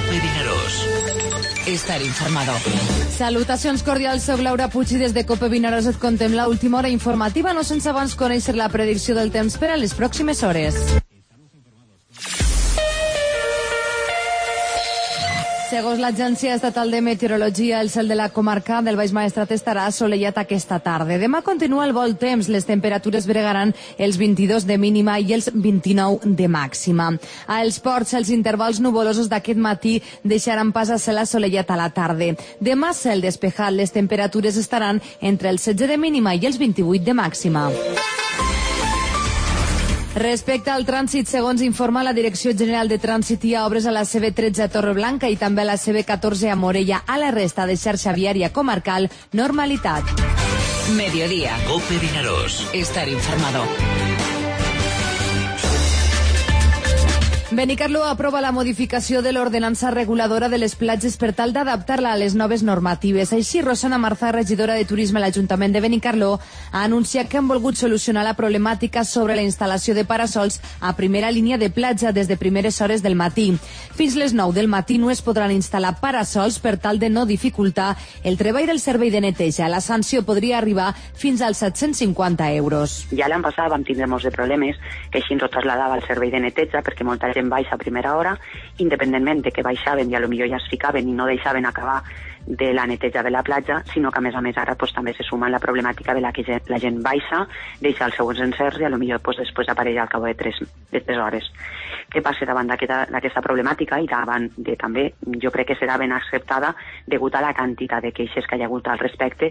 COPE Vinaròs. Estar informado. Salutacions cordials, soc Laura Puig i des de COPE Vinaròs et contem l'última hora informativa, no sense abans conèixer la predicció del temps per a les pròximes hores. Segons l'Agència Estatal de Meteorologia, el cel de la comarca del Baix Maestrat estarà assolellat aquesta tarda. Demà continua el bon temps, les temperatures bregaran els 22 de mínima i els 29 de màxima. A els ports, els intervals nuvolosos d'aquest matí deixaran pas a cel assolellat a la tarda. Demà, cel despejat, les temperatures estaran entre els 16 de mínima i els 28 de màxima. Respecte al trànsit, segons informa la Direcció General de Trànsit, hi ha obres a la CB13 a Torreblanca i també a la CB14 a Morella. A la resta de xarxa viària comarcal, normalitat. Mediodía. COPE Vinaròs. Estar informado. Benicarló aprova la modificació de l'ordenança reguladora de les platges per tal d'adaptar-la a les noves normatives. Així, Rosana Marzà, regidora de Turisme a l'Ajuntament de Benicarló, ha anunciat que han volgut solucionar la problemàtica sobre la instal·lació de parasols a primera línia de platja des de primeres hores del matí. Fins les 9 del matí no es podran instal·lar parasols per tal de no dificultar el treball del servei de neteja. La sanció podria arribar fins als 750 euros. Ja l'any passat vam tindre molts de problemes, que així ens ho trasladava al servei de neteja, perquè molta gent baixa a primera hora, independentment de que baixaven i a lo millor ja es ficaven i no deixaven acabar de la neteja de la platja, sinó que a més ara també se suma la problemàtica de la que la gent baixa, deixa els segons encerts i a lo millor després apareix al cap de 3 hores. Què passa davant d'aquesta problemàtica i davant de també, jo crec que serà ben acceptada degut a la quantitat de queixes que hi ha hagut al respecte,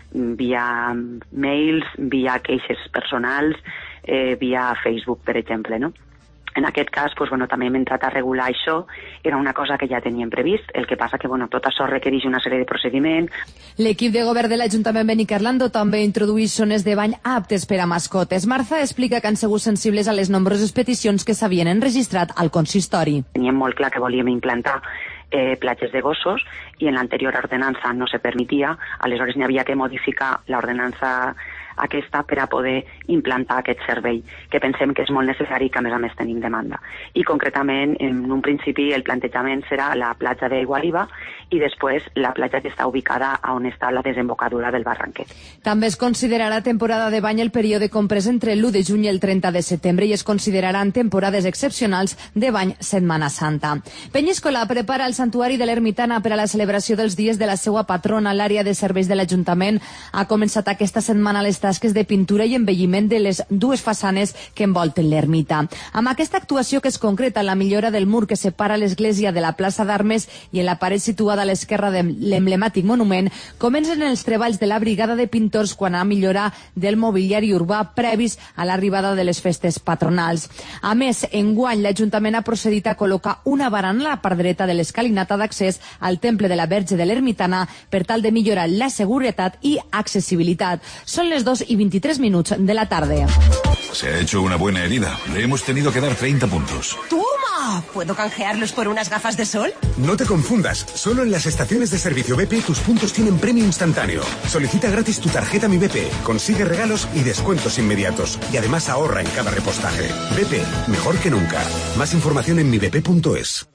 via mails, via queixes personals, via Facebook, per exemple, no? En aquest cas, també hem entrat a regular això, era una cosa que ja teníem previst, el que passa que tot això requereix una sèrie de procediments. L'equip de govern de l'Ajuntament Benicarló també introdueix zones de bany aptes per a mascotes. Marza explica que han sigut sensibles a les nombroses peticions que s'havien enregistrat al consistori. Teníem molt clar que volíem implantar platges de gossos i en l'anterior ordenança no se permetia, aleshores n'hi havia que modificar l'ordenança aquesta per a poder implantar aquest servei, que pensem que és molt necessari i que a més tenim demanda. I concretament, en un principi, el plantejament serà la platja d'Igualiva i després la platja que està ubicada on està la desembocadura del Barranquet. També es considerarà temporada de bany el període comprès entre l'1 de juny i el 30 de setembre i es consideraran temporades excepcionals de bany Setmana Santa. Penyíscola prepara el Santuari de l'Ermitana per a la celebració dels dies de la seva patrona. L'àrea de serveis de l'Ajuntament ha començat aquesta setmana les tasques de pintura i embelliment de les dues façanes que envolten l'ermita. Amb aquesta actuació que es concreta en la millora del mur que separa l'església de la plaça d'Armes i en la paret situada a l'esquerra de l'emblemàtic monument, comencen els treballs de la brigada de pintors quan a millorar del mobiliari urbà previs a l'arribada de les festes patronals. A més, enguany l'Ajuntament ha procedit a col·locar una barana a la part dreta de l'escalinata d'accés al temple de la Verge de l'Ermitana per tal de millorar la seguretat i accessibilitat. Són les 2:23 de la tarde. Se ha hecho una buena herida. Le hemos tenido que dar 30 puntos. ¡Toma! ¿Puedo canjearlos por unas gafas de sol? No te confundas. Solo en las estaciones de servicio BP tus puntos tienen premio instantáneo. Solicita gratis tu tarjeta Mi BP. Consigue regalos y descuentos inmediatos. Y además ahorra en cada repostaje. BP, mejor que nunca. Más información en mibp.es.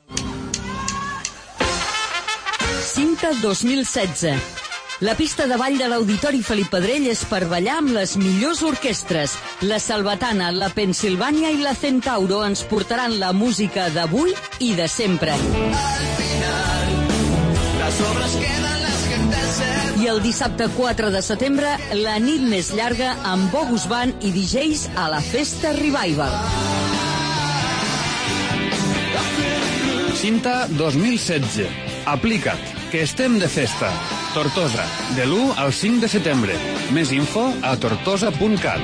Cinta 2016. La pista de ball de l'Auditori Felip Pedrell és per ballar amb les millors orquestres. La Salvatana, la Pensilvània i la Centauro ens portaran la música d'avui i de sempre. I el dissabte 4 de setembre, la nit més llarga amb Bogus Band i DJs a la Festa Revival. Cinta 2016. Aplica't, que estem de festa. Tortosa, de l'1 al 5 de setembre. Més info a tortosa.cat.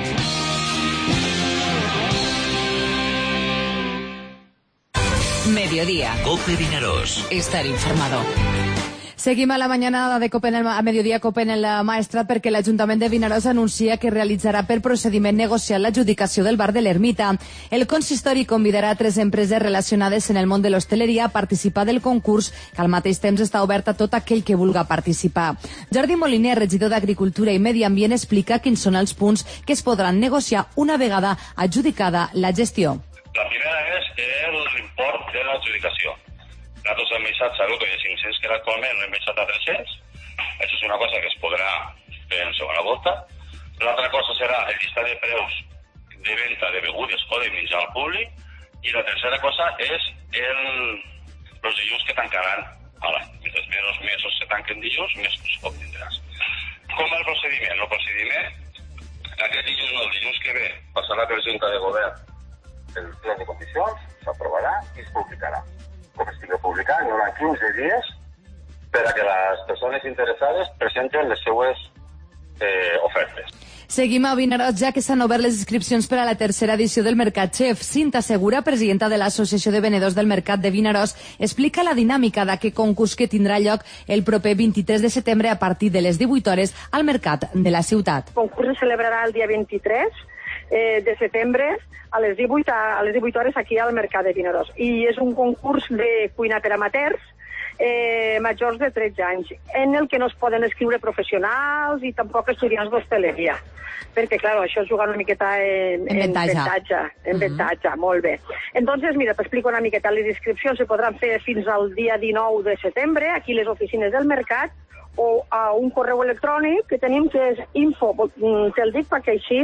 Mediodía. COPE Vinaròs. Estar informado. Seguim a la mañana de COPE a mediodía COPE en el Maestrat perquè l'Ajuntament de Vinaròs anuncia que realitzarà per procediment negociat l'adjudicació del bar de l'Ermita. El consistori convidarà 3 empreses relacionades en el món de l'hostaleria a participar del concurs, que al mateix temps està obert a tot aquell que vulga participar. Jordi Moliner, regidor d'Agricultura i Medi Ambient, explica quins són els punts que es podran negociar una vegada adjudicada la gestió. La primera és l'import de l'adjudicació. nosaltres hem baixat, sabeu que de 500 que era actualment hem baixat a 300. Això és una cosa que es podrà fer en segona volta. L'altra cosa serà el llistat de preus de venda de begudes o de menjar al públic. I la tercera cosa és els dilluns que tancaran a l'any. Mentre menys mesos se tanquen dilluns, més poc tindràs. Com el procediment? El procediment, aquest dilluns no, el dilluns que ve, passarà per Junta de Govern el pla de condicions, s'aprovarà i es publicarà. Com estigui publicat, hi haurà 15 dies per a que les persones interessades presenten les seues ofertes. Seguim a Vinaròs, ja que s'han obert les inscripcions per a la tercera edició del Mercat Chef. Cinta Segura, presidenta de l'Associació de Venedors del Mercat de Vinaròs, explica la dinàmica d'aquest concurs que tindrà lloc el proper 23 de setembre a partir de les 18 hores al Mercat de la ciutat. El concurs se celebrarà el dia 23 de setembre a les 18 hores aquí al Mercat de Vinaròs. I és un concurs de cuina per amateurs, majors de 13 anys, en el que no es poden escriure professionals i tampoc estudiants d'hostaleria, perquè, clar, això és jugar una miqueta en avantatge, molt bé. Entonces, mira, t'explico una miqueta. Les inscripcions se podran fer fins al dia 19 de setembre, aquí a les oficines del Mercat, o a un correu electrònic que tenim, que és info, te'l dic perquè així,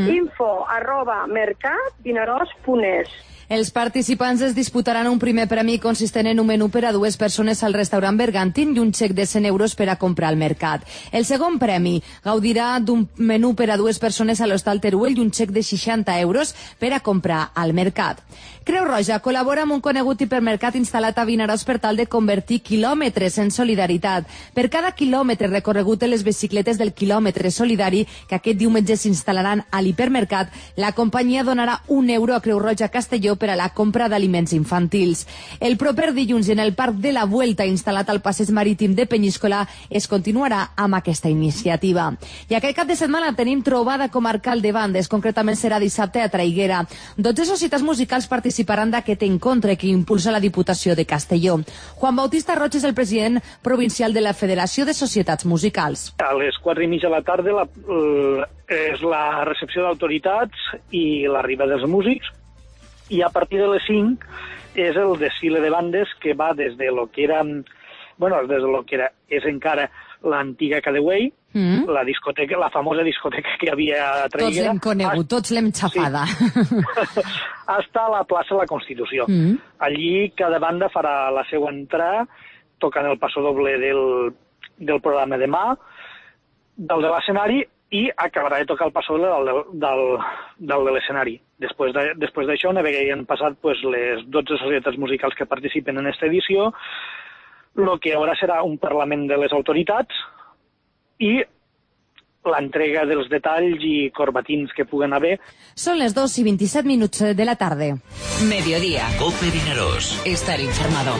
info@mercatvinaròs.es. Els participants es disputaran un primer premi consistent en un menú per a 2 persones al restaurant Bergantín i un xec de 100 euros per a comprar al mercat. El segon premi gaudirà d'un menú per a 2 persones a l'Hostal Teruel i un xec de 60 euros per a comprar al mercat. Creu Roja col·labora amb un conegut hipermercat instal·lat a Vinaròs per tal de convertir quilòmetres en solidaritat. Per cada quilòmetre recorregut en les bicicletes del quilòmetre solidari que aquest diumenge s'instal·laran a l'hipermercat, la companyia donarà €1 a Creu Roja Castelló per a la compra d'aliments infantils. El proper dilluns en el Parc de la Vuelta instal·lat al passeig marítim de Penyíscola es continuarà amb aquesta iniciativa. I aquest cap de setmana tenim trobada comarcal de bandes, concretament serà dissabte a Traiguera. 12 societats musicals participaran d'aquest encontre que impulsa la Diputació de Castelló. Juan Bautista Roig és el president provincial de la Federació de Societats Musicals. A les 4:30 de la tarda és la recepció d'autoritats i l'arribada dels músics, i a partir de les 5 és el desfile de bandes que va des de lo que era, és encara l'antiga Cadeway, la discoteca, la famosa discoteca que hi havia a Traiguera. Tots l'hem conegut, tots l'hem xafada. Sí. Hasta la plaça de la Constitució. Allí cada banda farà la seva entrada, tocant el pasodoble del programa de mà, del de l'escenari, i acabarà de tocar el pasodoble del de l'escenari. Després d'això, una vegada han passat les 12 societats musicals que participen en aquesta edició, el que ara serà un parlament de les autoritats i l'entrega dels detalls i corbatins que puguen haver. Són les 2:27 de la tarda. Mediodía. COPE Vinaròs. Estar informado.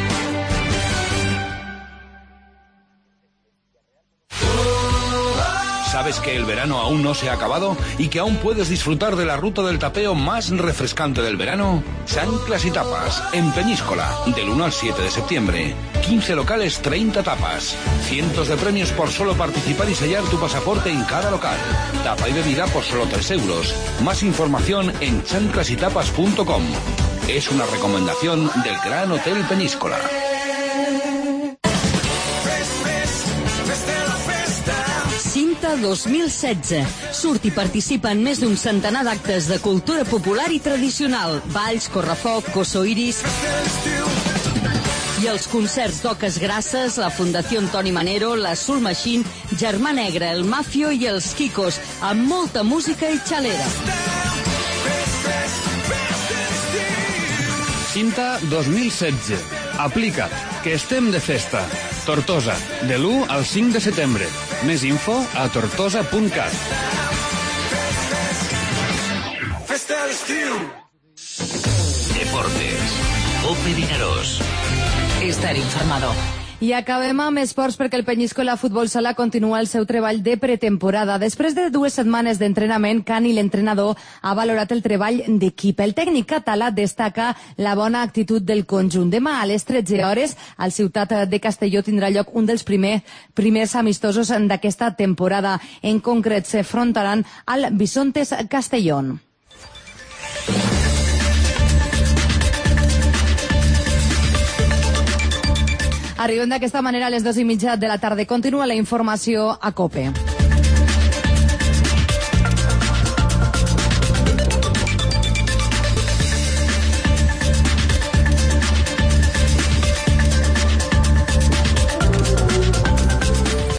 ¿Sabes que el verano aún no se ha acabado y que aún puedes disfrutar de la ruta del tapeo más refrescante del verano? Chanclas y tapas, en Peñíscola, del 1 al 7 de septiembre. 15 locales, 30 tapas. Cientos de premios por solo participar y sellar tu pasaporte en cada local. Tapa y bebida por solo 3 euros. Más información en chanclasytapas.com. Es una recomendación del Gran Hotel Peñíscola. Cinta 2016. Surt i participa en més d'un centenar d'actes de cultura popular i tradicional. Balls, correfoc, cosoiris i els concerts d'Oques Grasses, la Fundació Antoni Manero, la Soul Machine, Germà Negre, el Mafio i els Kikos, amb molta música i xalera. Cinta 2016. Aplica't, que estem de festa. Tortosa, de l'1 al 5 de setembre. Més info a tortosa.cat. Deportes. COPE Vinaròs. Estar informado. I acabem amb esports perquè el Penyíscola Futbol Sala continua el seu treball de pretemporada. Després de 2 setmanes d'entrenament, Cani, l'entrenador, ha valorat el treball d'equip. El tècnic català destaca la bona actitud del conjunt. Demà a les 13 hores, al Ciutat de Castelló tindrà lloc un dels primers amistosos d'aquesta temporada. En concret, s'afrontaran al Bisontes Castellón. Arribem d'aquesta manera a les 2:30 de la tarda. Continua la informació a COPE.